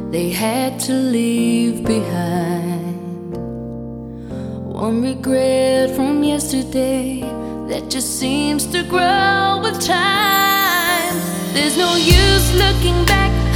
they had to leave behind. One regret from yesterday that just seems to grow with time. There's no use looking back